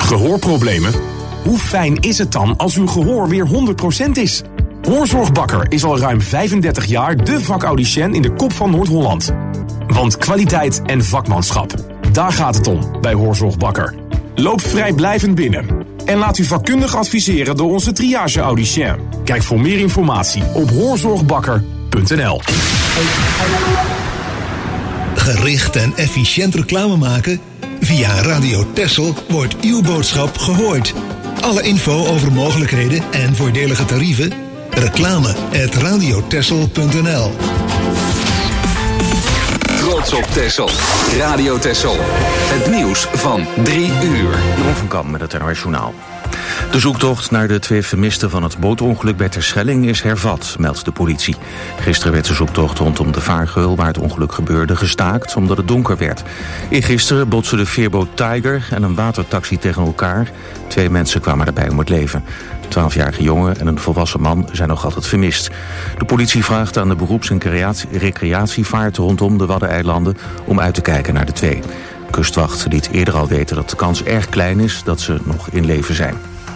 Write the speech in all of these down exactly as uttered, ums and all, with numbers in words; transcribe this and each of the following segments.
Gehoorproblemen? Hoe fijn is het dan als uw gehoor weer honderd procent is? Hoorzorg Bakker is al ruim vijfendertig jaar de vakaudiënt in de kop van Noord-Holland. Want kwaliteit en vakmanschap, daar gaat het om bij Hoorzorg Bakker. Loop vrijblijvend binnen en laat u vakkundig adviseren door onze triage-audicien. Kijk voor meer informatie op hoorzorgbakker punt n l. Gericht en efficiënt reclame maken? Via Radio Texel wordt uw boodschap gehoord. Alle info over mogelijkheden en voordelige tarieven? Reclame at radio texel punt n l. Trots op Texel. Radio Texel. Het nieuws van drie uur. Jeroen van Kamp met het N O S Journaal. De zoektocht naar de twee vermisten van het bootongeluk bij Terschelling is hervat, meldt de politie. Gisteren werd de zoektocht rondom de vaargeul waar het ongeluk gebeurde gestaakt omdat het donker werd. Eergisteren botsten de veerboot Tiger en een watertaxi tegen elkaar. Twee mensen kwamen daarbij om het leven. Een twaalfjarige jongen en een volwassen man zijn nog altijd vermist. De politie vraagt aan de beroeps- en recreatievaart rondom de Waddeneilanden om uit te kijken naar de twee. De kustwacht liet eerder al weten dat de kans erg klein is dat ze nog in leven zijn.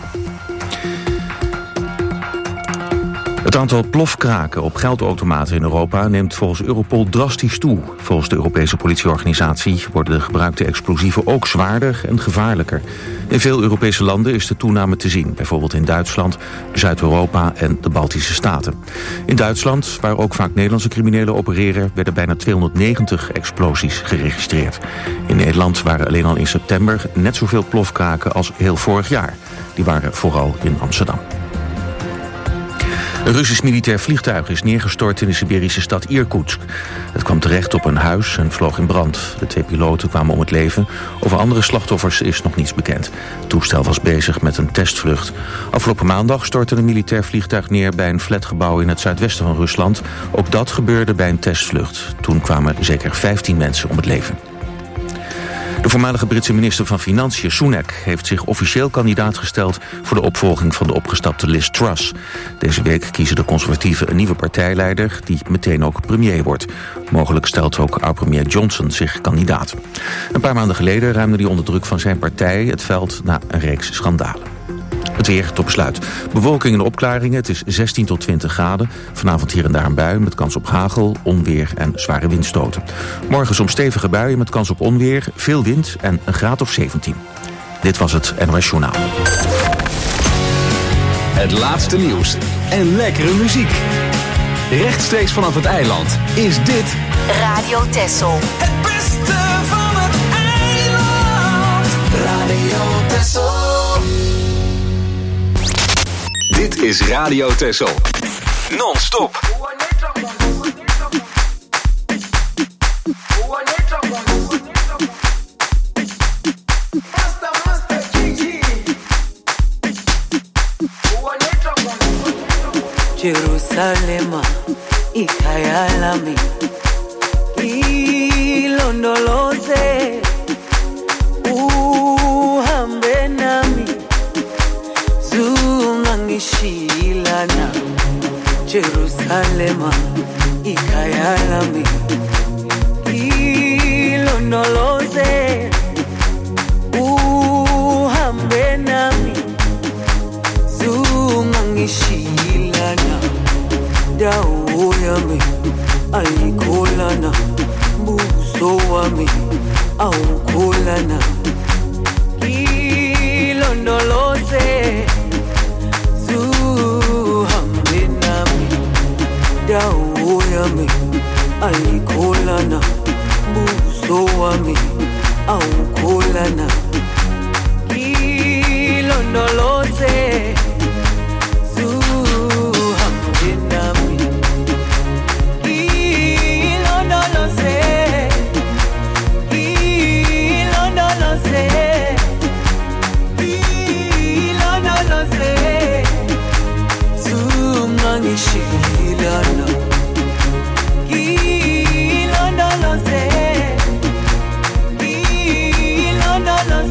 Het aantal plofkraken op geldautomaten in Europa neemt volgens Europol drastisch toe. Volgens de Europese politieorganisatie worden de gebruikte explosieven ook zwaarder en gevaarlijker. In veel Europese landen is de toename te zien, bijvoorbeeld in Duitsland, Zuid-Europa en de Baltische Staten. In Duitsland, waar ook vaak Nederlandse criminelen opereren, werden bijna tweehonderdnegentig explosies geregistreerd. In Nederland waren alleen al in september net zoveel plofkraken als heel vorig jaar. Die waren vooral in Amsterdam. Een Russisch militair vliegtuig is neergestort in de Siberische stad Irkutsk. Het kwam terecht op een huis en vloog in brand. De twee piloten kwamen om het leven. Over andere slachtoffers is nog niets bekend. Het toestel was bezig met een testvlucht. Afgelopen maandag stortte een militair vliegtuig neer bij een flatgebouw in het zuidwesten van Rusland. Ook dat gebeurde bij een testvlucht. Toen kwamen zeker vijftien mensen om het leven. De voormalige Britse minister van Financiën, Sunak, heeft zich officieel kandidaat gesteld voor de opvolging van de opgestapte Liz Truss. Deze week kiezen de conservatieven een nieuwe partijleider die meteen ook premier wordt. Mogelijk stelt ook oud-premier Johnson zich kandidaat. Een paar maanden geleden ruimde hij onder druk van zijn partij het veld na een reeks schandalen. Het weer tot besluit. Bewolking en opklaringen. Het is zestien tot twintig graden. Vanavond hier en daar een bui met kans op hagel, onweer en zware windstoten. Morgen soms stevige buien met kans op onweer, veel wind en een graad of zeventien. Dit was het N O S Journaal. Het laatste nieuws en lekkere muziek. Rechtstreeks vanaf het eiland is dit Radio Texel. Het beste van het eiland. Radio Texel. Dit is Radio Texel. Non-stop. Jerusalema, ikhaya lami, ilondoloze, uhambe nami, zungangishilana. Jerusalema, ikhaya lami, ilondoloze, uhambe nami, zungangishilana. Dawo yami ayikholana, buso wami awukholana. Ilondoloze, zuhambe nami. Dawo yami ayikholana, buso wami awukholana. Ilondoloze, Shilana, Ilondoloze, Ilondoloze.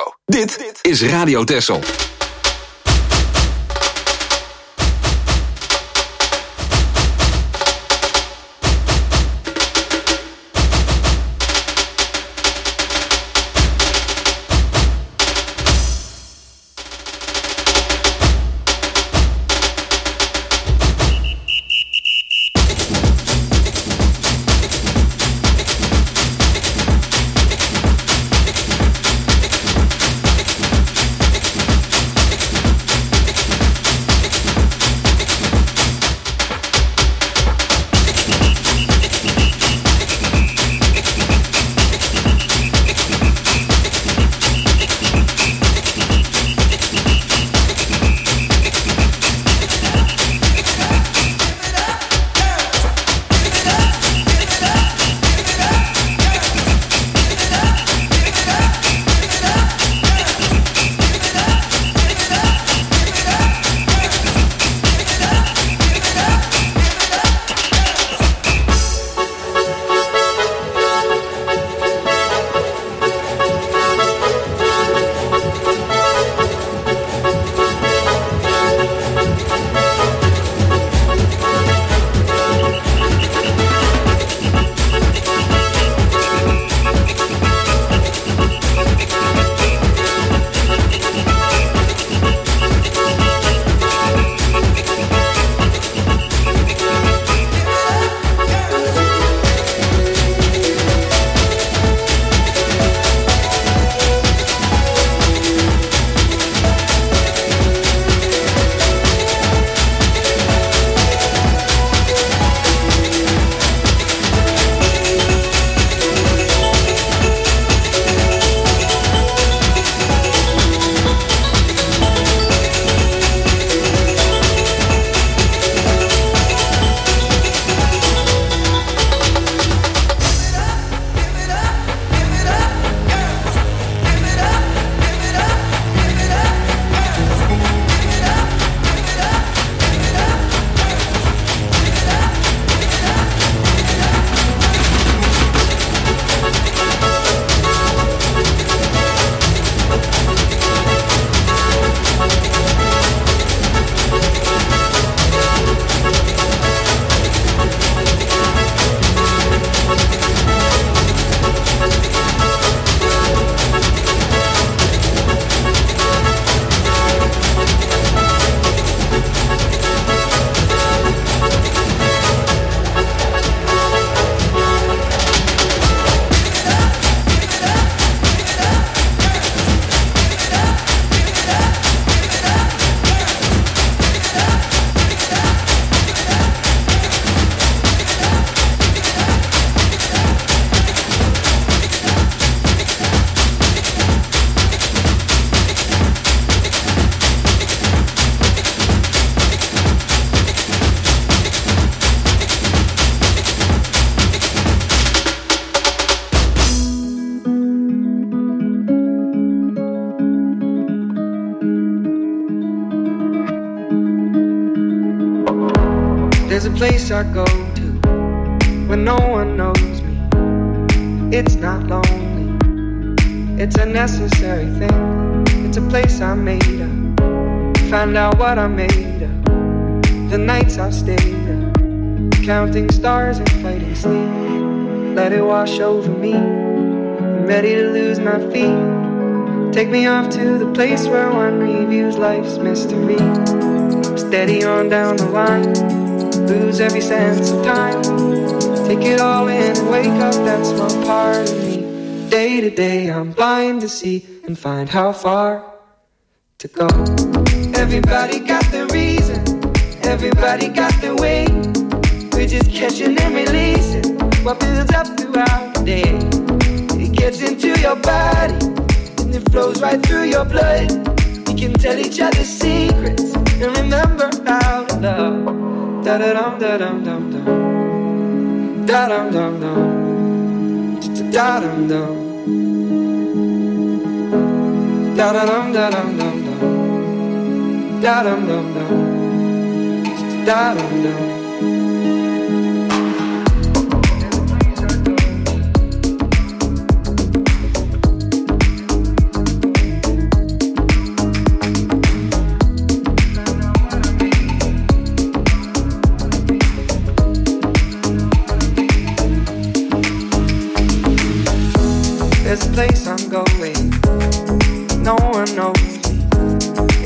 Dit is Radio Texel. There's a place I go to when no one knows me. It's not lonely, it's a necessary thing. It's a place I made up, find out what I made of. The nights I've stayed up, counting stars and fighting sleep. Let it wash over me, I'm ready to lose my feet. Take me off to the place where one reviews life's mystery. Steady on down the line, lose every sense of time. Take it all in and wake up that small part of me. Day to day I'm blind to see and find how far to go. Everybody got their reason, everybody got their way. We're just catching and releasing what builds up throughout the day. It gets into your body and it flows right through your blood. We can tell each other secrets and remember how to love. Da da dum da dum dum dum, da dum dum dum, da dum dum, da da dum da dum dum dum, da dum dum dum, da dum dum.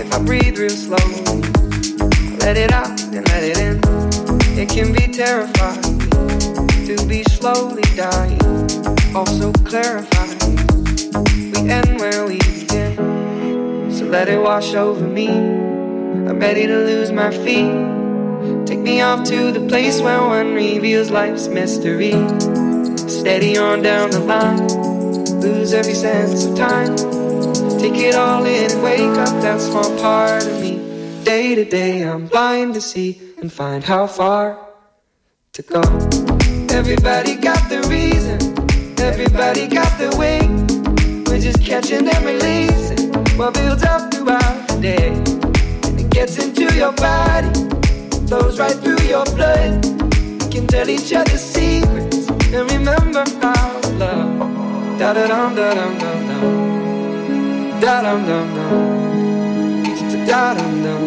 I breathe real slowly, let it out and let it in. It can be terrifying to be slowly dying, also clarifying. We end where we begin, so let it wash over me. I'm ready to lose my feet. Take me off to the place where one reveals life's mystery. Steady on down the line, lose every sense of time. Take it all in and wake up that small part of me. Day to day I'm blind to see and find how far to go. Everybody got the reason, everybody got the way. We're just catching and releasing what builds up throughout the day. And it gets into your body, flows right through your blood. We can tell each other secrets and remember how to love. Da da dum da dum dum dum, da dum dum dum, da dum dum,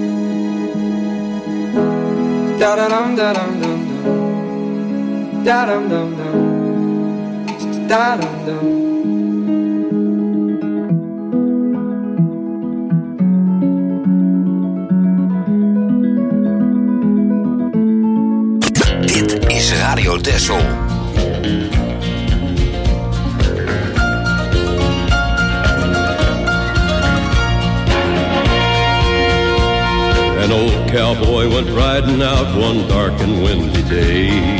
da da dum da dum dum dum, da dum dum dum, da dum dum. Dit is Radio Texel. An old cowboy went riding out one dark and windy day.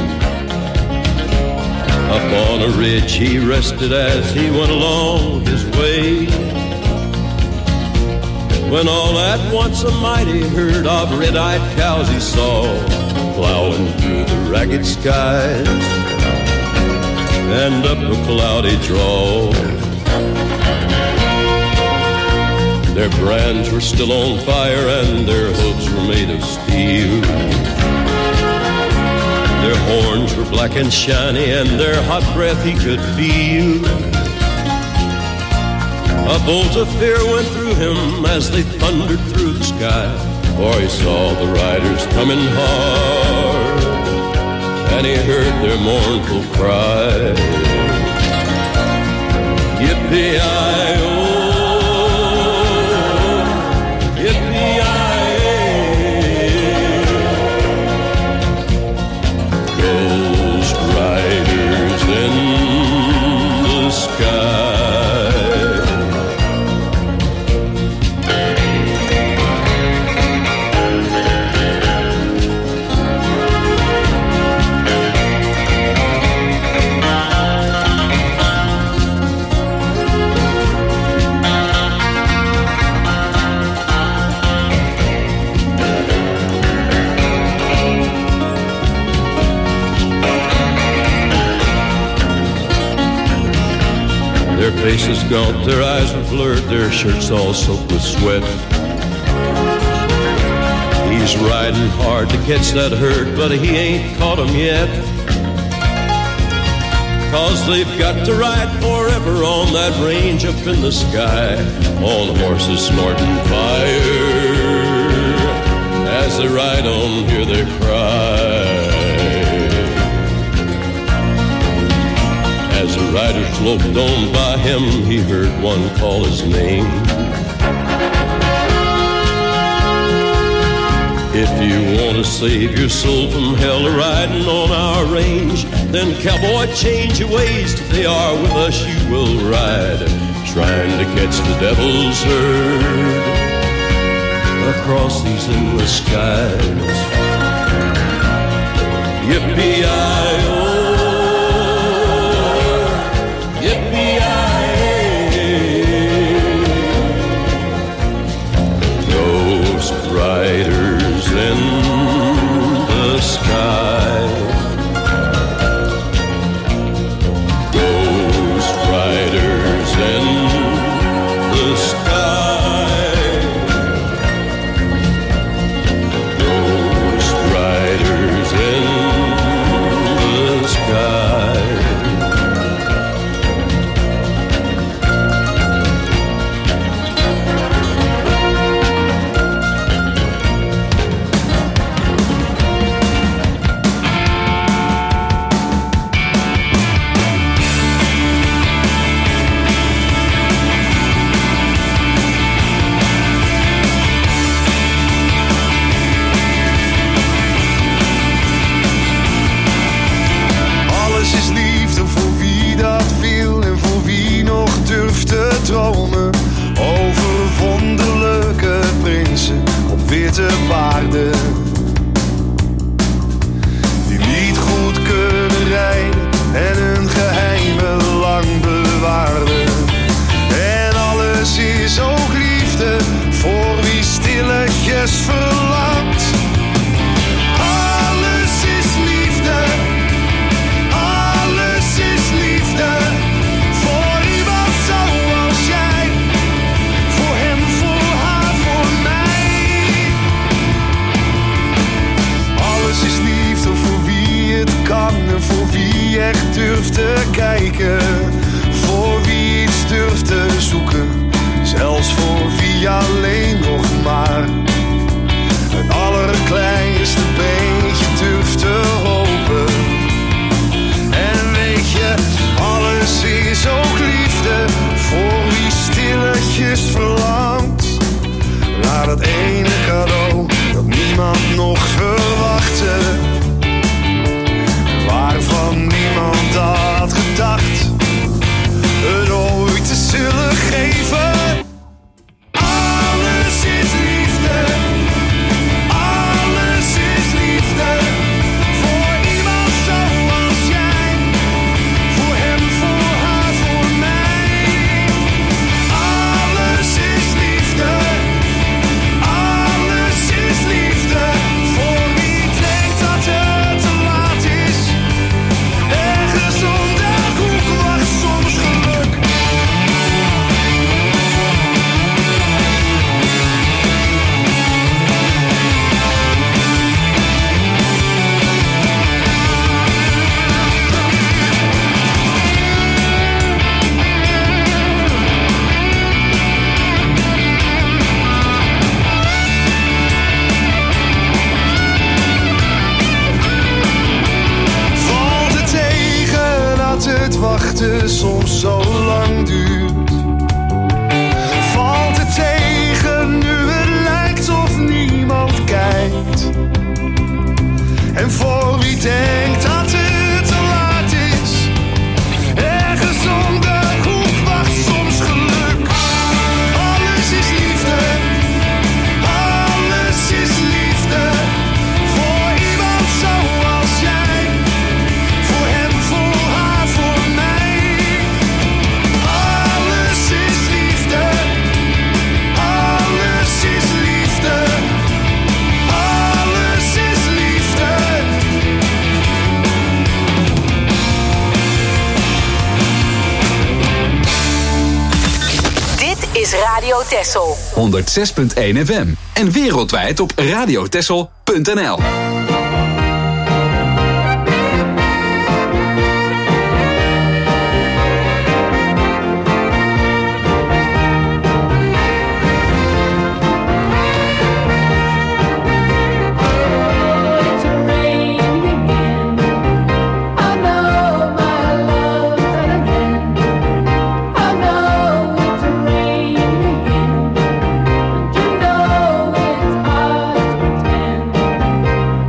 Up on a ridge he rested as he went along his way, when all at once a mighty herd of red-eyed cows he saw plowing through the ragged skies and up a cloudy draw. Their brands were still on fire and their hooves were made of steel. Their horns were black and shiny and their hot breath he could feel. A bolt of fear went through him as they thundered through the sky, for he saw the riders coming hard and he heard their mournful cry. Yippee-i-oh, ghost riders in the sky. Their faces gaunt, their eyes were blurred, their shirts all soaked with sweat. He's riding hard to catch that herd, but he ain't caught 'em yet. 'Cause they've got to ride forever on that range up in the sky, on horses snorting fire. As they ride on, hear their cry. As the riders loped on by him, he heard one call his name. If you want to save your soul from hell riding on our range, then cowboy, change your ways. Today are with us you will ride, trying to catch the devil's herd across these endless skies. Yippee-i-oh, riders in the sky, ghost riders in the sky, ghost riders in the sky, zwarte paarden die niet goed kunnen rijden en hun geheimen lang bewaarden. En alles is ook liefde voor wie stilletjes verlangt. Alles is liefde, alles is liefde voor iemand zoals jij, voor hem, voor haar, voor mij. Alles is liefde voor wie het kan en voor wie echt durft te kijken, voor wie iets durft te zoeken, zelfs voor wie alleen nog maar het allerkleinste beetje durft te hopen. En weet je, alles is ook liefde voor wie stilletjes verlangt naar dat ene cadeau dat niemand nog verwachtte, waarvan niemand had gedacht het ooit te zullen geven. Alles is liefde, alles is liefde voor iemand zoals jij, voor hem, voor haar, voor mij. Alles is liefde, alles is liefde voor wie denkt dat het te laat is. Ergens om de hoek wacht soms geluk. Valt het tegen dat het wachten soms zo lang duurt? Valt het tegen nu het lijkt of niemand kijkt? En voor wie denkt dat het te laat is, ergens om de hoek wacht soms geluk. Alles is liefde, alles is liefde voor iemand zoals jij, voor hem, voor haar, voor mij. Alles is liefde, alles is liefde, alles is liefde. Dit is Radio Texel. honderdzes punt één F M en wereldwijd op radiotexel punt n l. You know it's hard to pretend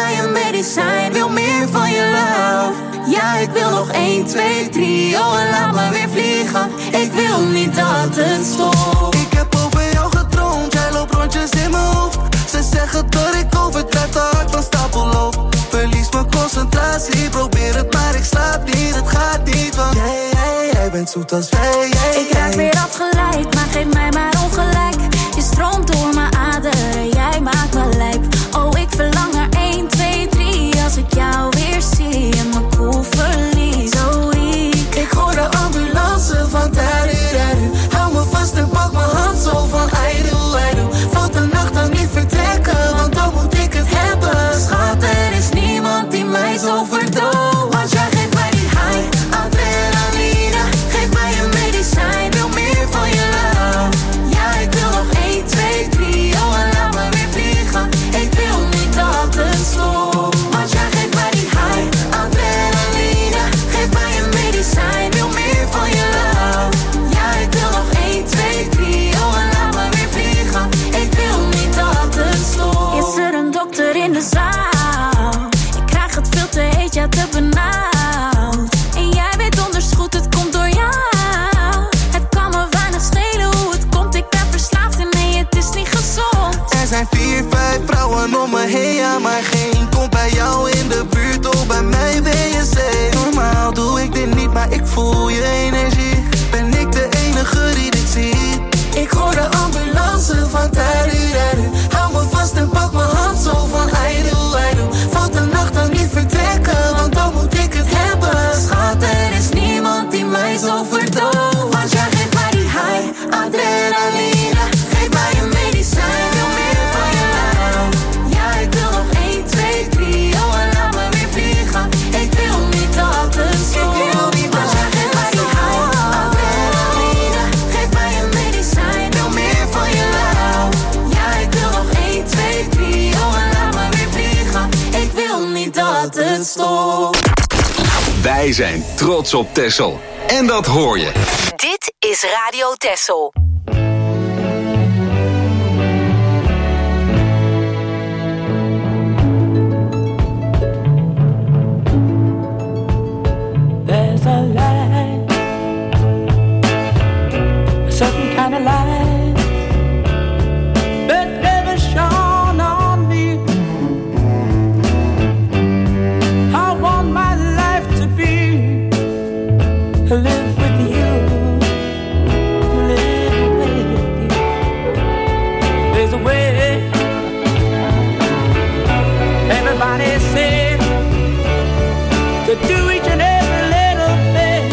mij een medicijn, wil meer van je love. Ja, ik wil nog één, twee, drie, oh en laat me weer vliegen. Ik wil niet dat het stopt. Ik heb over jou gedroomd, jij loopt rondjes in mijn hoofd. Ze zeggen dat ik overdrijf, te hard van stapel loop. Verlies mijn concentratie, probeer het maar ik slaap niet. Het gaat niet, want jij, jij, jij bent zoet als wij, jij. Ik raak weer afgeleid, maar geef mij maar ongelijk. Je stroomt door mijn aderen, jij maakt me lijp. Oh, ik verlang er één, twee, drie. Als ik jou weer zie en mijn koel verlies. Zo weak. Ik hoor de ambulance van tariru. Hou me vast en pak mijn hand zo van aidu, aidu. Valt de nacht dan niet vertrekken, want dan moet ik het hebben. Schat, er is niemand die mij zo verdooft. Want jij geeft mij die high, adrenaline. Geef mij een medicijn, wil meer van je love. Ja, ik wil nog één, twee, drie, oh en laat me weer vliegen. Ik wil niet dat het stopt. Want jij geeft mij die high, adrenaline. Geef mij een medicijn, wil meer van je love. Ja, ik wil nog één, twee, drie, oh en laat me weer vliegen. Ik wil niet dat het stopt. Is er een dokter in de zaal? Ik krijg het veel te heet, ja te benauwd. En jij weet donders goed, het komt door jou. Het kan me weinig schelen hoe het komt. Ik ben verslaafd en nee, het is niet gezond. Er zijn vier, vijf vrouwen om me heen, ja maar geen komt bij jou in de buurt. Oh, bij mij ben je safe. Normaal doe ik dit niet, maar ik voel je energie. Ben ik de enige die dit ziet? Ik hoor de ambulance van tariru. Hou me vast en pak mijn hand zo van aidu, aidu. Valt de nacht dan niet vertrekken, want dan moet ik het hebben. Schat, er is niemand die mij zo verdooft. Want jij geeft mij die high, adrenaline. Geef mij een medicijn, wil meer van je love. Ja, ik wil nog één, twee, drie, oh en laat me weer vliegen. Ik wil niet dat het stopt. Want jij geeft mij die high, adrenaline. Geef mij een medicijn, wil meer van je love. Ja, ik wil nog één, twee, drie, oh en laat me weer vliegen. Ik wil niet dat het stopt. Wij zijn trots op Texel. En dat hoor je. Dit is Radio Texel. There's a light, a certain kind of light that never shone on me. I want my life to be to live with you, live with you. There's a way. Everybody said to do each and every little thing,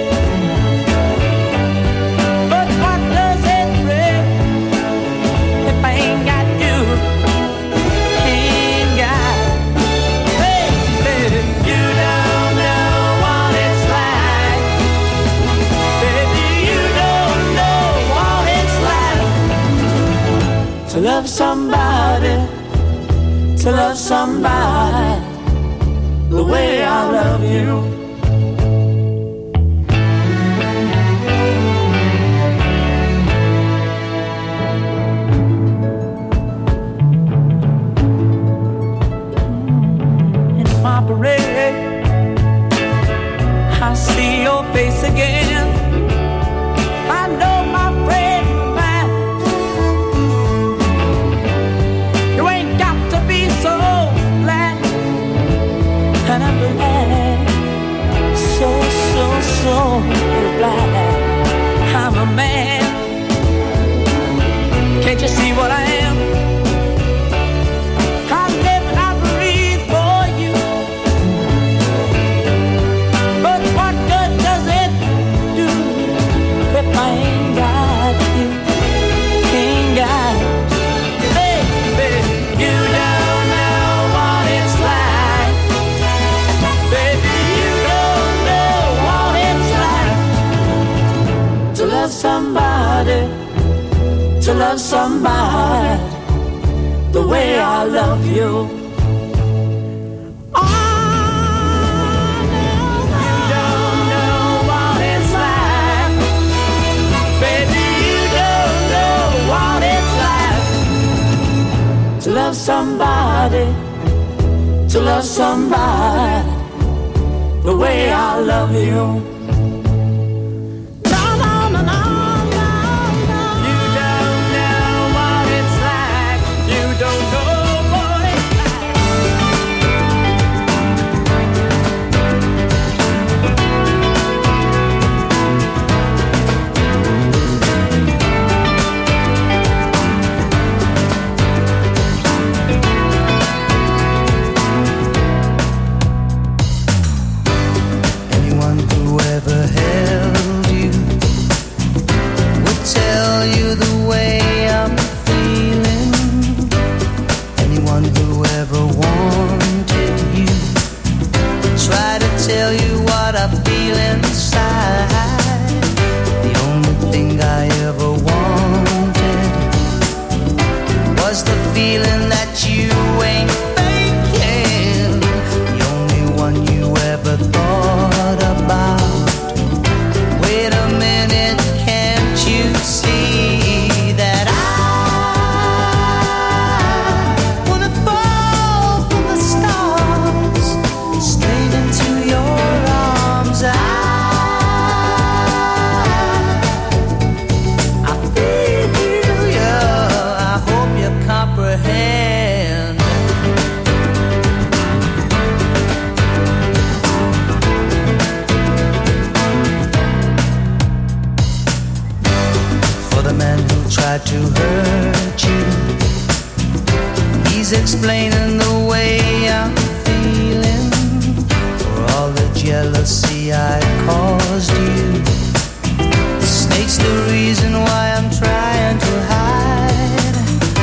but what does it bring if I ain't got you? Ain't got, baby, you don't know what it's like. Baby, you don't know what it's like to love somebody, to love somebody the way I love you. In my parade, I see your face again. I know my friend of mine. You ain't got to be so black, and I'm black, so, so, so black. I'm a man. Can't you see what I am? I live and I breathe for you. But what good does it do if I ain't got you? Ain't got you. Baby, you don't know what it's like. Baby, you don't know what it's like to love somebody, to love somebody the way I love you. To love somebody, to love somebody the way I love you. Explaining the way I'm feeling for all the jealousy I caused you. The snake's the reason why I'm trying to hide.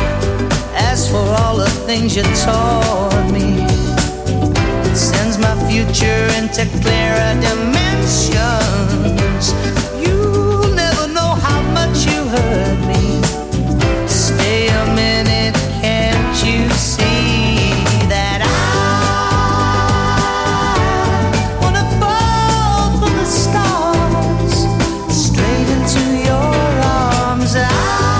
As for all the things you taught me, it sends my future into clearer dimensions. You'll never know how much you hurt me. Stay a minute, can't you see that I wanna fall from the stars straight into your arms? I,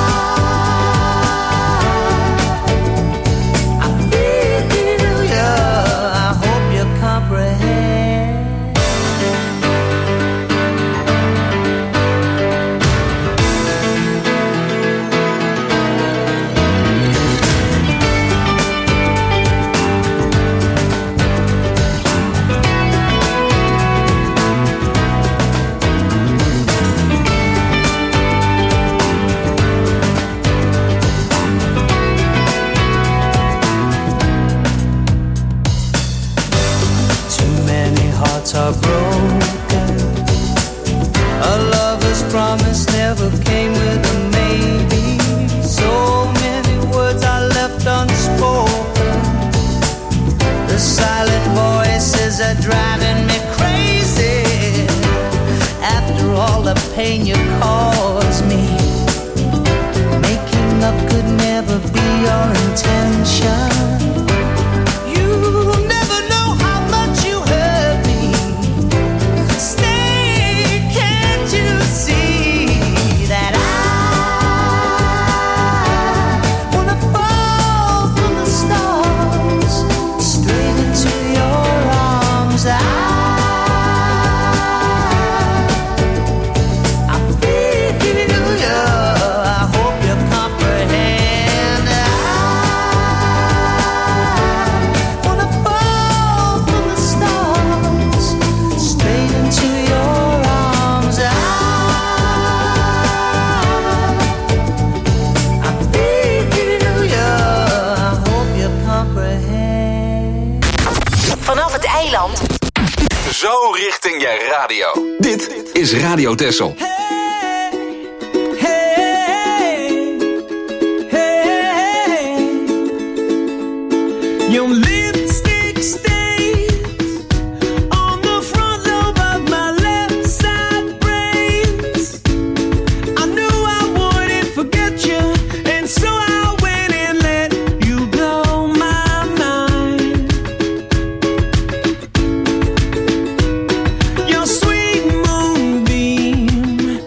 I feel you, I hope you comprehend. Are broken. A lover's promise never came with a maybe. So many words are left unspoken. The silent voices are driving me crazy. After all the pain you caused me, making up could never be your intention. Zo richting je radio. Dit is Radio Texel. Your sweet moonbeam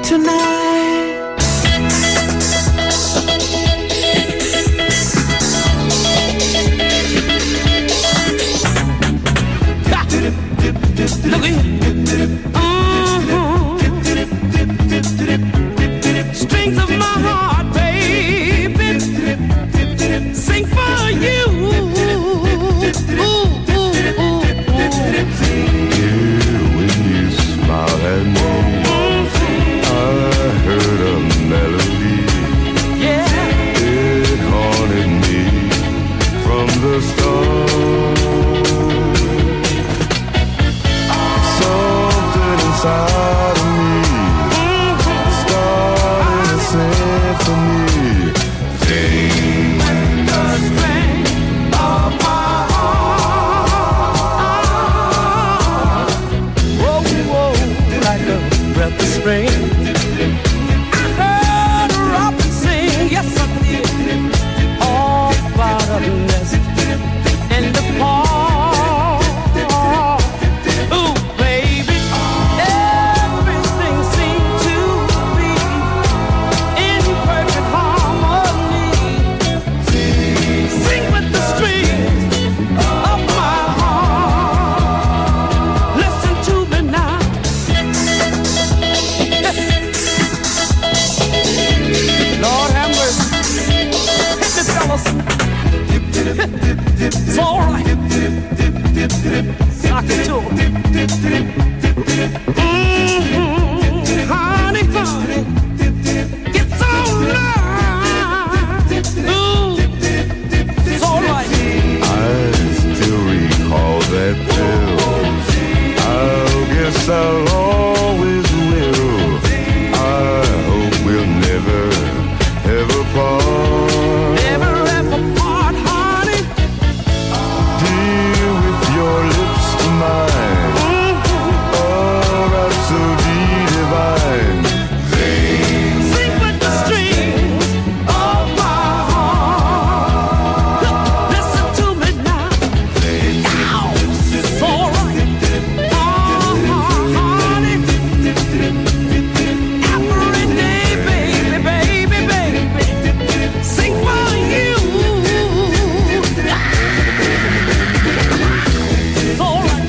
tonight. Look at mm-hmm. Strings of my heart, baby, sing for you. Ooh, ooh, ooh, ooh. Yeah, when you smile at me, I heard a melody. Yeah, it haunted me from the start. Something inside of me started a symphony. Sing the string of my heart. whoa, whoa, like a breath of spring. I heard a robin sing, yes I did, all about a nest and the park. Ooh, baby, everything seemed to be in perfect harmony. Sing with the strings of my heart. Listen to me now. Lord have mercy. Hit me, fellas. It's all right. Sock it to 'em. Mm-hmm. Honey, honey, it's all right. Ooh, it's all right. I still recall that pill. I guess I'll always will. I hope we'll never, ever part. Never ever part, honey. Dear, with your lips to mine, oh, rhapsody divine. Sing, Sing with the strings of my heart. Listen to me now. Ow, it's all right. Uh-huh, honey. Every day, baby, baby, baby. Sing for you. It's all right.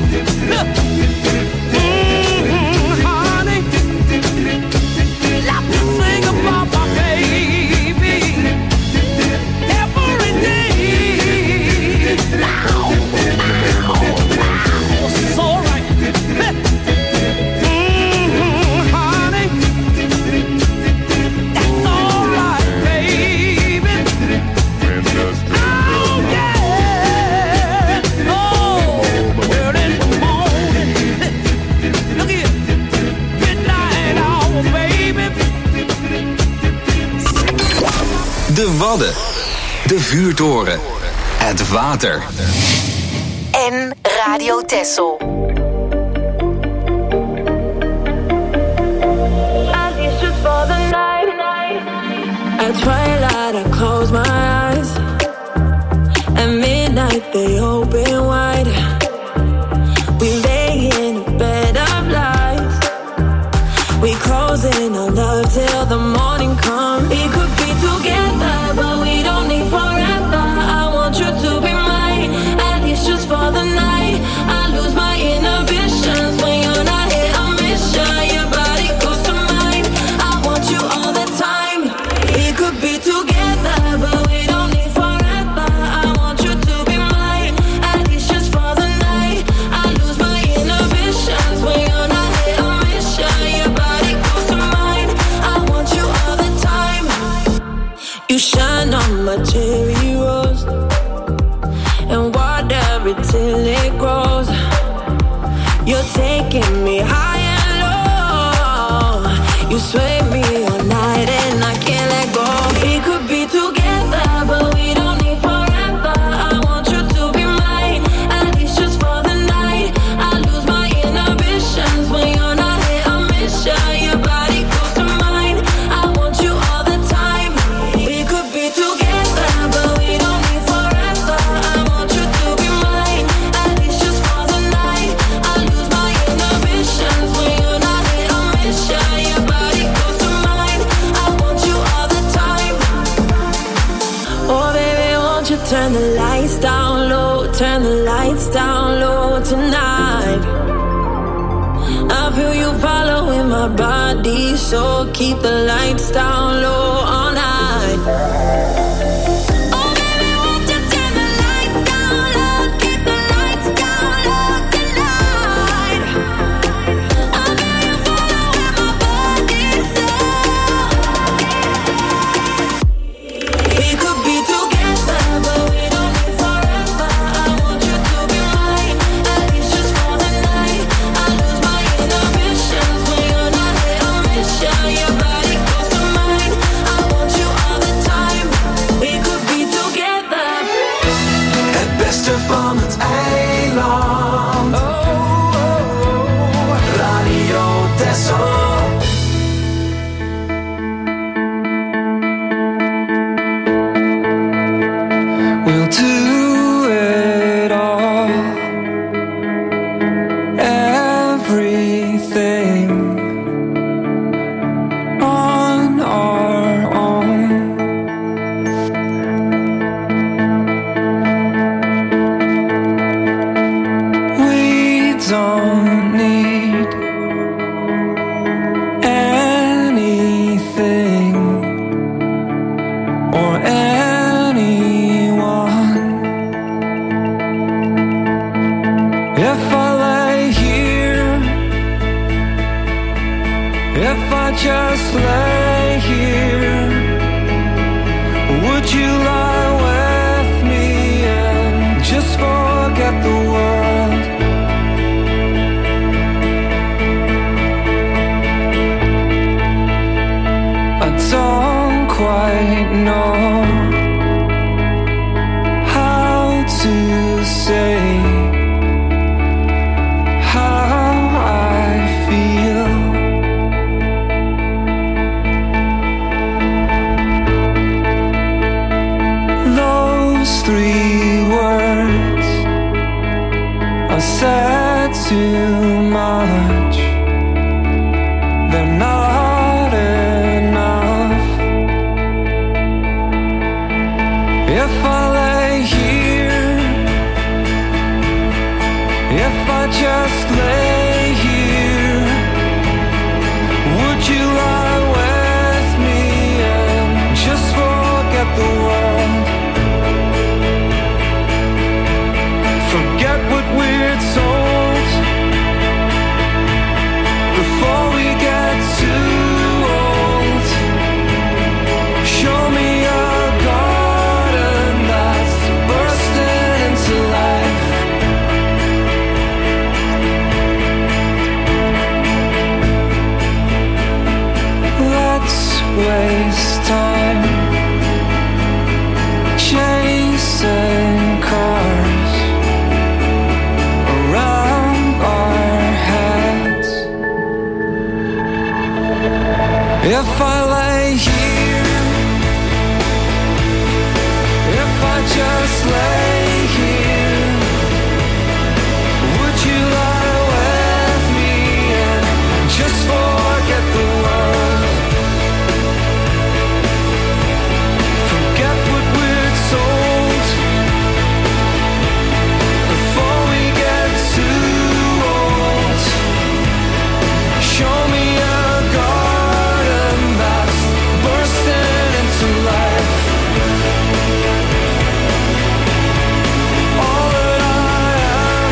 Mm-hmm, honey. Love to sing about my baby every day. Now, now, now, it's all right. Mm-hmm, honey. That's all right, baby. Oh, yeah. Oh, early in the morning. Look here. Midnight hour, baby. De Wadden. De Vuurtoren. Het water. En Radio Texel. At twilight, I close my eyes. At midnight, they open wide. We lay in a bed of lies. We close in our love till the morning comes. We could be together, but we don't need forever. I want you to be mine, at least just for the night. I lose my inhibitions when you're not here. I miss you, your body goes to mine. I want you all the time. We could be together, but we don't need forever. I want you to be mine, at least just for the night. I lose my inhibitions when you're not here. I miss you, your body goes to mine. I want you all the time. You shine on my cherry rose and water it till it grows. You're taking me high and low. You sway me all night and I can't let go. We could be together, but we don't need forever. I want you to be mine, at least just for the night. I lose my inhibitions when you're not here. I miss you, your body goes to mine. I want you all the time. We could be together, but we don't need forever. I want you to be mine, at least just for the night. I lose my inhibitions when you're not here. I miss you, your body goes our bodies, so keep the lights down low all night. Oh baby, won't you turn the lights down low, keep the lights down low tonight. I'll be your follow where my body's so. We could be together, but we don't need forever. I want you to be mine, at least just for the night. I lose my inhibitions when you're not here on mission. Your body goes to mine. I want you all the time. We could be together. Het beste van het eiland. Oh, oh, oh. Radio Texel. We'll do it all, everything on our own. We don't need anything or anyone. If I lay here, if I just lay here, would you lie with me and just forget the world? I don't quite know how to say how I feel. Those three words are said too much. They're not enough. If I lay here, if I just lay here, would you lie with me and just forget the world? Forget what we're told before we get too old. Show me a garden that's bursting into life. Let's waste time chasing cars around our heads. If I lay here, if I just lay here, would you lie with me and just forget the world? Forget what we're told before we get too old. Show me a garden that's bursting into life. All that I am,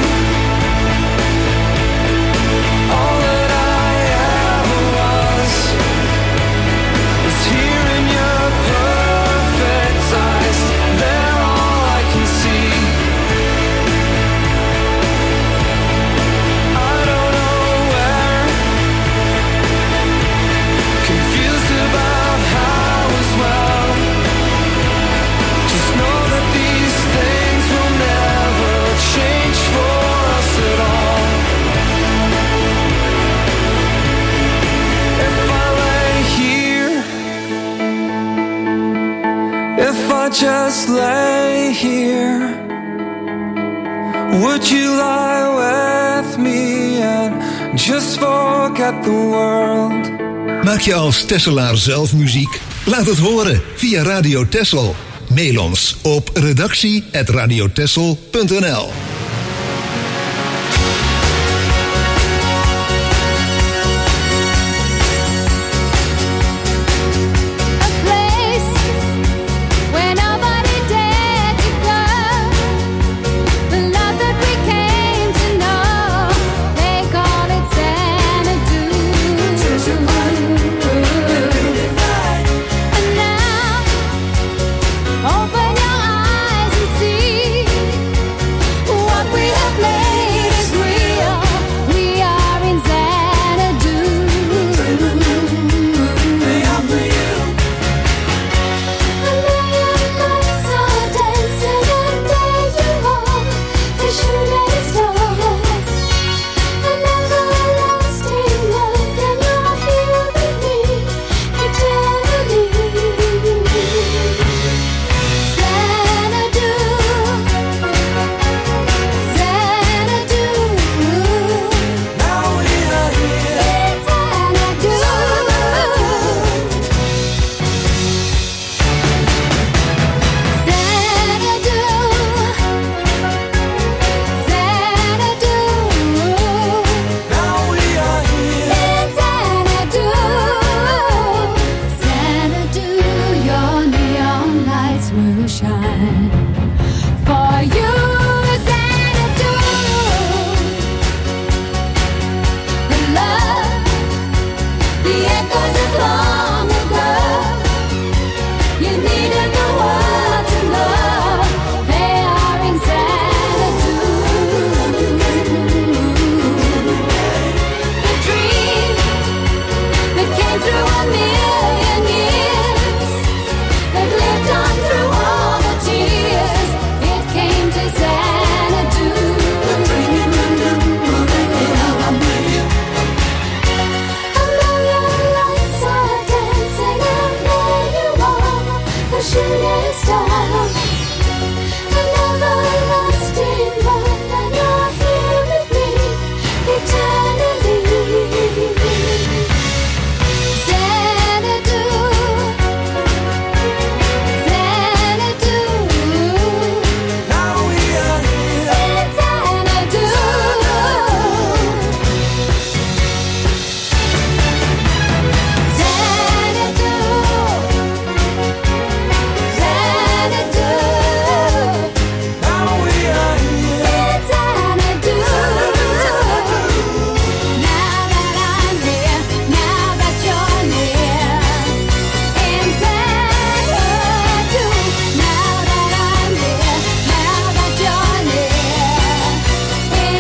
all that I ever was, is here in your perfect eyes. They're all I can see. I don't know where, confused about how as well. Just know that these things will never change for us at all. If I lay here, if I just lay here, would you lie with me and just forget the world? Maak je als Tesselaar zelf muziek? Laat het horen via Radio Texel. Mail ons op redactie at radiotexel punt n l. through a million years, that lived on through all the tears. It came to Xanadu. A million lights are dancing, and there you are, the shooting star. An everlasting love, and you're here with me eternally. Xanadu, Xanadu. Now we are here in Xanadu. Xanadu, Xanadu. Now we are here in Xanadu. Now that I'm here, now that you're near, in Xanadu. Now that I'm here, now that you're near, in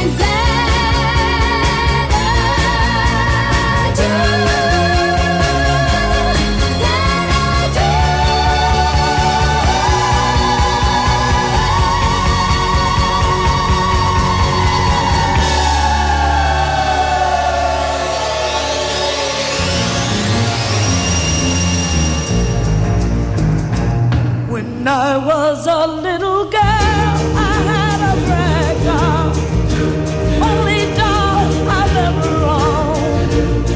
When I was a little girl, I had a rag doll, only doll I've ever owned.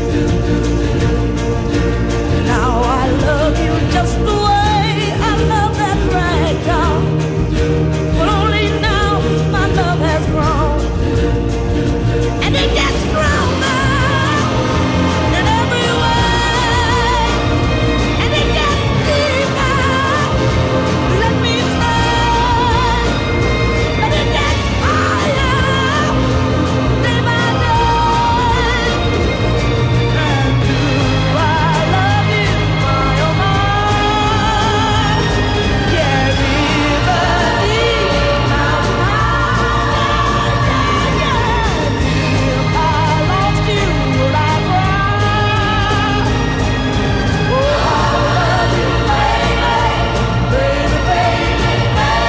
Now I love you just the way I love that rag doll, but only now my love has grown, and it gets stronger in every way, and it gets deeper. Let me say, but it gets higher day by day. And do I love you, my oh my? Yeah, river deep, mountain high, yeah, yeah, yeah. If I lost you, would I cry? Oh, I love you, baby, baby, baby,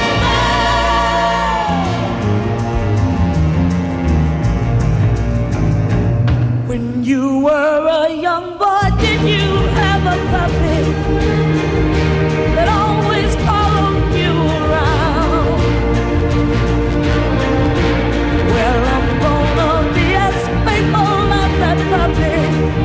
baby. When you were a young boy, did you have a puppy that always followed you around? Well, I'm gonna be as faithful as that puppy.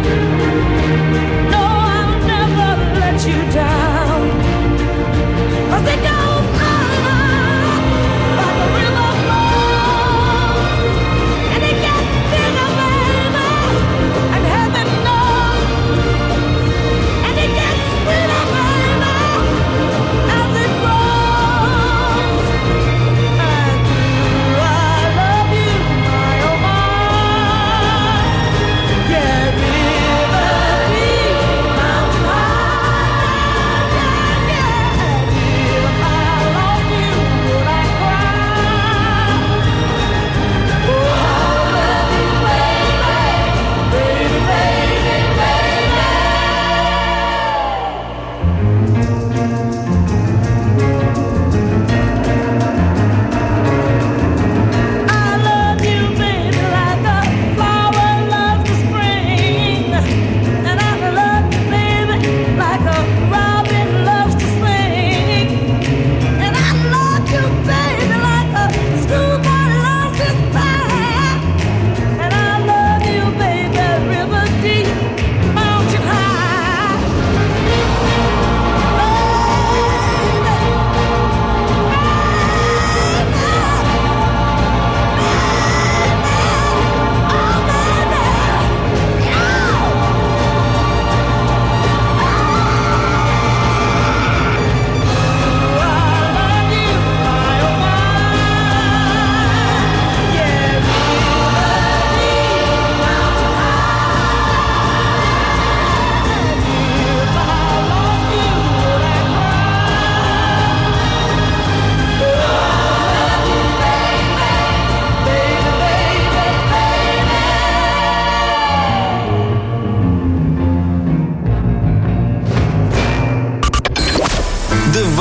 No, I'll never let you down. 'Cause it goes on like a river flows, and it gets bigger, baby. And heaven knows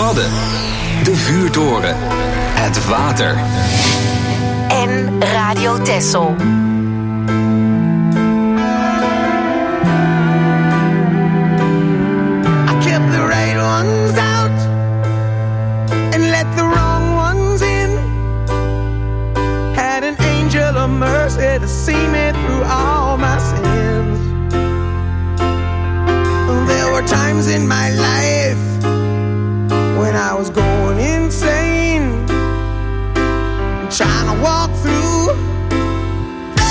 Wadden, de vuurtoren, het water. En Radio Texel. I kept the right ones out and let the wrong ones in. Had an angel of mercy to see me through all my sins. There were times in my life when I was going insane, trying to walk through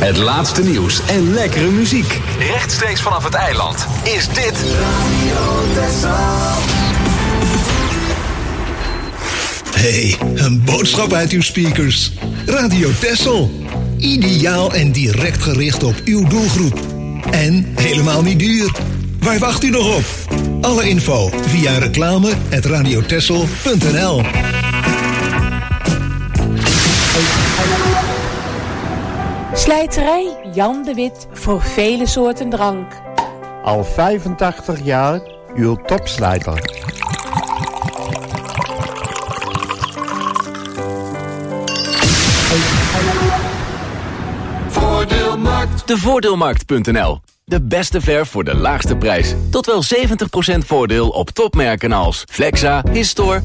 Het laatste nieuws en lekkere muziek. Rechtstreeks vanaf het eiland is dit Radio Texel. Hey, een boodschap uit uw speakers. Radio Texel. Ideaal en direct gericht op uw doelgroep. En helemaal niet duur. Waar wacht u nog op? Alle info via reclame at radiotexel punt n l. Slijterij Jan de Wit voor vele soorten drank. Al vijfentachtig jaar uw topslijter. Voordeelmarkt. De Voordeelmarkt punt n l. De beste verf voor de laagste prijs. Tot wel zeventig procent voordeel op topmerken als Flexa, Histor,